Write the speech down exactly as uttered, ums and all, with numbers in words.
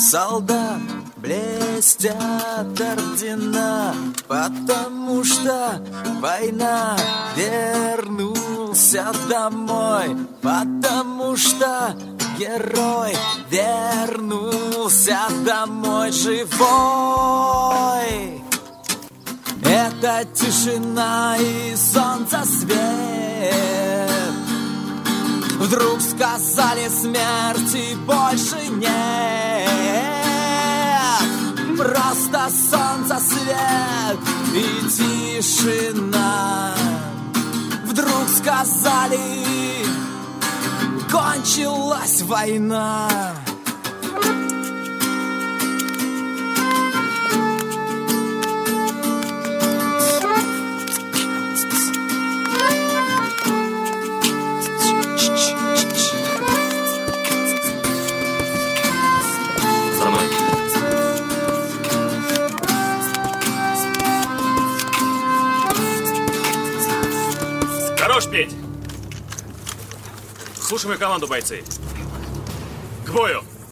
солдат блестят ордена, потому что война. Вернулся домой, потому что герой вернулся домой живой. Это тишина и солнца свет. Вдруг сказали, смерти больше нет. Просто солнце свет и тишина. Вдруг сказали, кончилась война. Хорош петь! Слушай мою команду, бойцы. К бою!